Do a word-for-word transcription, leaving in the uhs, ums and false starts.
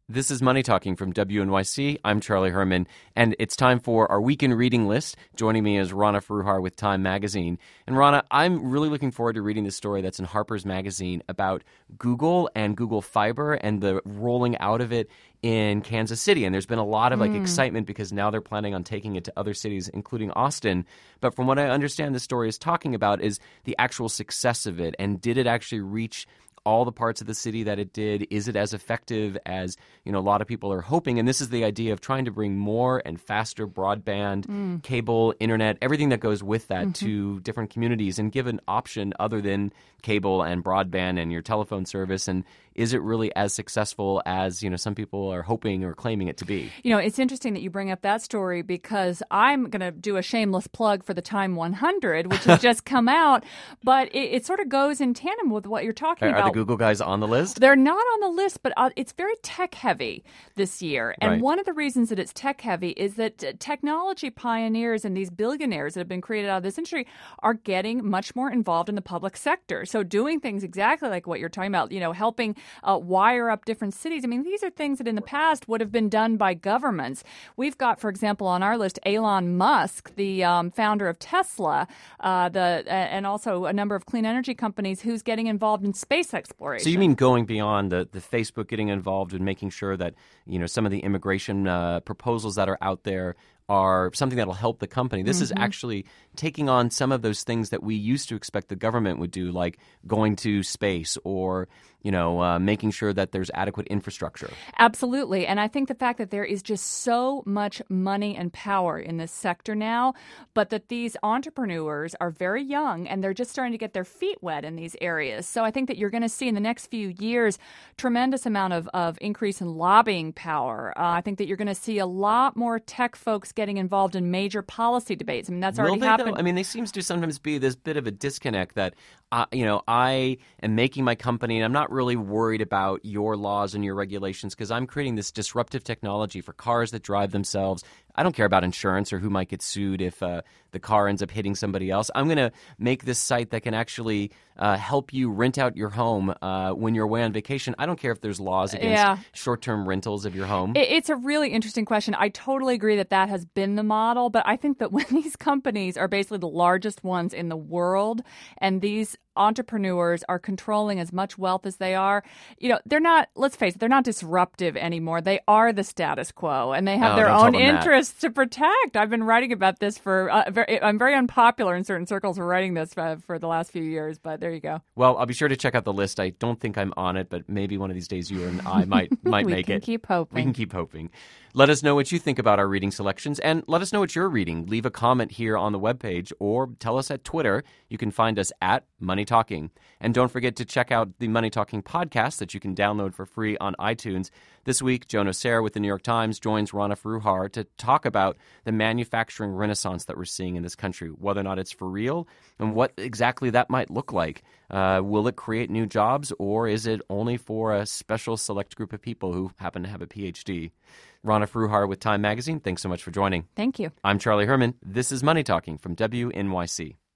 This is Money Talking from W N Y C. I'm Charlie Herman, and it's time for our weekend reading list. Joining me is Rana Foroohar with Time Magazine. And Rana, I'm really looking forward to reading this story that's in Harper's Magazine about Google and Google Fiber and the rolling out of it in Kansas City. And there's been a lot of like mm. excitement because now they're planning on taking it to other cities, including Austin. But from what I understand the story is talking about is the actual success of it. And did it actually reach all the parts of the city that it did? Is it as effective as, you know, a lot of people are hoping? And this is the idea of trying to bring more and faster broadband, mm. cable, internet, everything that goes with that mm-hmm. to different communities and give an option other than cable and broadband and your telephone service. And is it really as successful as, you know, some people are hoping or claiming it to be? You know, it's interesting that you bring up that story because I'm going to do a shameless plug for the Time one hundred, which has just come out. But it, it sort of goes in tandem with what you're talking are, about. Are the Google guys on the list? They're not on the list, but uh, it's very tech-heavy this year. And right. one of the reasons that it's tech-heavy is that uh, technology pioneers and these billionaires that have been created out of this industry are getting much more involved in the public sector. So doing things exactly like what you're talking about, you know, helping uh, wire up different cities. I mean, these are things that in the past would have been done by governments. We've got, for example, on our list, Elon Musk, the um, founder of Tesla, uh, the uh, and also a number of clean energy companies who's getting involved in space exploration. So you mean going beyond the, the Facebook getting involved and making sure that, you know, some of the immigration uh, proposals that are out there are something that'll help the company. This mm-hmm. is actually taking on some of those things that we used to expect the government would do, like going to space or, you know, uh, making sure that there's adequate infrastructure. Absolutely. And I think the fact that there is just so much money and power in this sector now, but that these entrepreneurs are very young and they're just starting to get their feet wet in these areas. So I think that you're going to see in the next few years tremendous amount of, of increase in lobbying power. Uh, I think that you're going to see a lot more tech folks getting involved in major policy debates. I mean, that's Will already they, happened. Though? I mean, there seems to sometimes be this bit of a disconnect that, uh, you know, I am making my company and I'm not really worried about your laws and your regulations because I'm creating this disruptive technology for cars that drive themselves. I don't care about insurance or who might get sued if uh, the car ends up hitting somebody else. I'm going to make this site that can actually uh, help you rent out your home uh, when you're away on vacation. I don't care if there's laws against yeah. short-term rentals of your home. It's a really interesting question. I totally agree that that has been the model, but I think that when these companies are basically the largest ones in the world and these entrepreneurs are controlling as much wealth as they are, you know, they're not, let's face it, they're not disruptive anymore. They are the status quo and they have oh, their own interests that. to protect. I've been writing about this for, uh, very, I'm very unpopular in certain circles for writing this for, for the last few years, but there you go. Well, I'll be sure to check out the list. I don't think I'm on it, but maybe one of these days you and I might, might we make can it. keep hoping. We can keep hoping. Let us know what you think about our reading selections and let us know what you're reading. Leave a comment here on the webpage or tell us at Twitter. You can find us at Money Talking. And don't forget to check out the Money Talking podcast that you can download for free on iTunes. This week, Joan Oser with the New York Times joins Rana Foroohar to talk about the manufacturing renaissance that we're seeing in this country, whether or not it's for real and what exactly that might look like. Uh, will it create new jobs or is it only for a special select group of people who happen to have a P H D? Rana Foroohar with Time Magazine, thanks so much for joining. Thank you. I'm Charlie Herman. This is Money Talking from W N Y C.